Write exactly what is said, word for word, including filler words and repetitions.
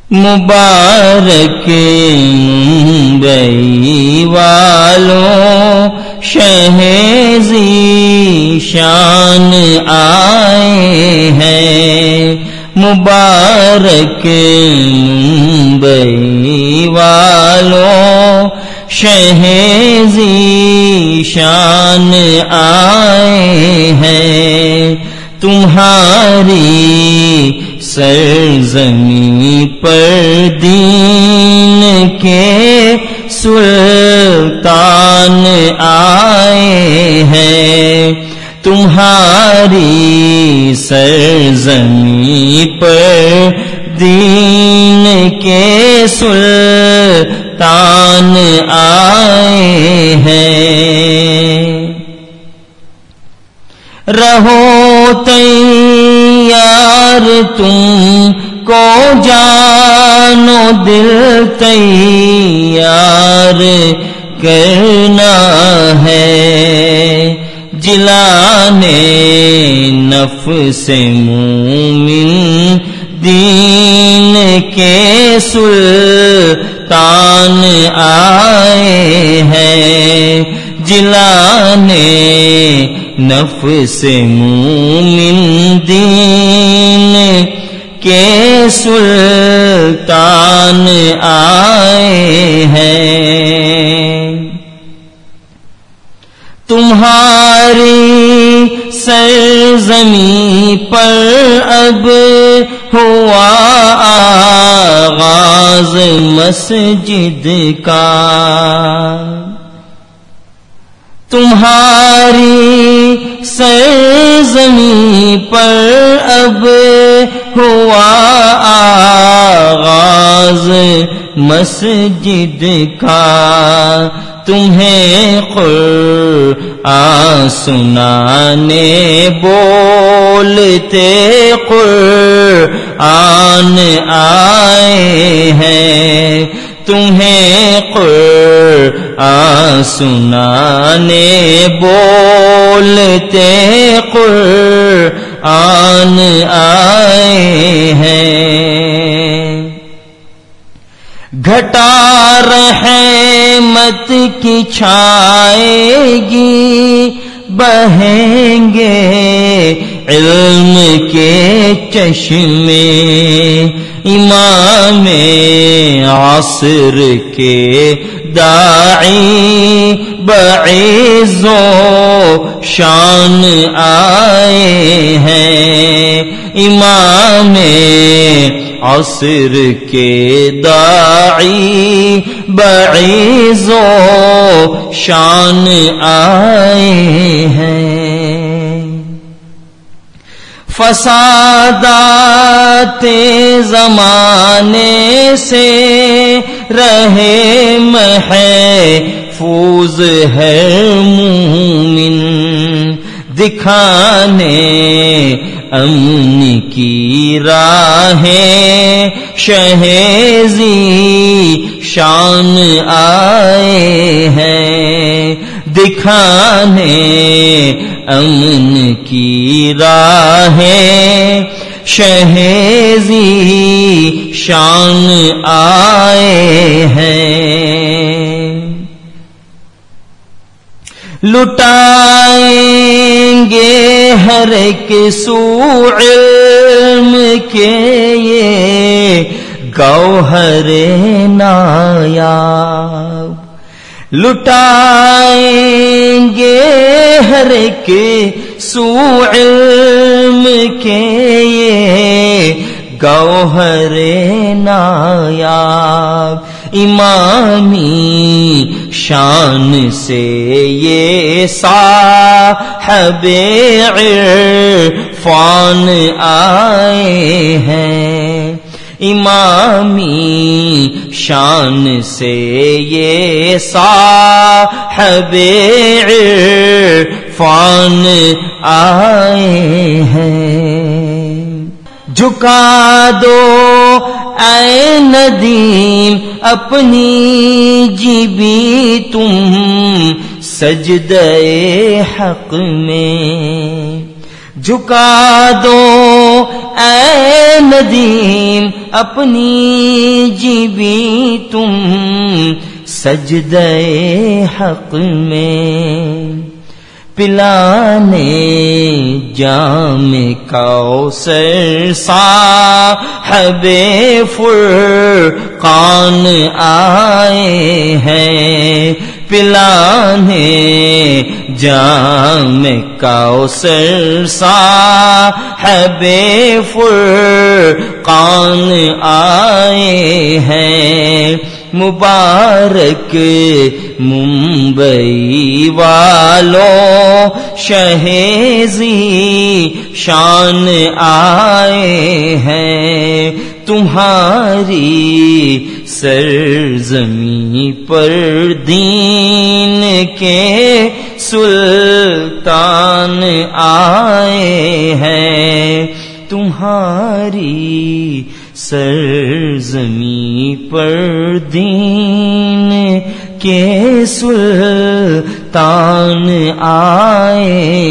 مبارک ممبئی والوں شہ ذیشان آئے ہیں، مبارک ممبئی والوں شہ ذیشان آئے ہیں، تمہاری سرزمین پر دین کے سلطان آئے ہیں، تمہاری سرزمین پر دین کے سلطان آئے ہیں، رہو تیار تم کو جان و دل تیار کرنا ہے، جلانے نفس مومن دین کے سلطان آئے ہیں، جلانے نفس مومن دین کے سلطان آئے ہیں، تمہاری سرزمین پر اب ہوا آغاز مسجد کا، تمہاری سرزمین پر اب ہوا آغاز مسجد کا، تمہیں قرآن سنانے بولتے قرآن آئے ہیں، تمہیں قرآن سنانے بولتے قرآن آئے ہیں، گھٹا رحمت کی چھائے گی، بہیں گے علم کے چشمے، امام عصر کے داعی بعز و شان آئے ہیں، امام عصر کے داعی بعز و شان آئے ہیں، فسادات زمانے سے رہے محفوظ ہے مومن، دکھانے امن کی راہیں شہ ذیشان آئے ہیں، دکھانے امن کی راہیں شہ ذیشان آئے ہیں، لٹائیں گے ہر ایک سو علم کے یہ گوہر نایاب، لٹائیں گے ہر ایک سو علم کے یہ گوہر نایاب، امامی شان سے یہ صاحب عرفان آئے ہیں، امامی شان سے یہ صاحب عرفان آئے ہیں، جھکا دو اے ندیم اپنی جیبی تم سجدے حق میں، جھکا دو اے ندیم اپنی جیبی تم سجدے حق میں پلانے جام کوثر صاحب فرقان آئے ہیں پلانے جام کوثر صاحب فرقان آئے ہیں مبارک ممبئی والوں شہزی شان آئے ہیں تمہاری سرزمین پر دین کے سلطان آئے ہیں تمہاری سرزمین پر دین کے سلطان آئے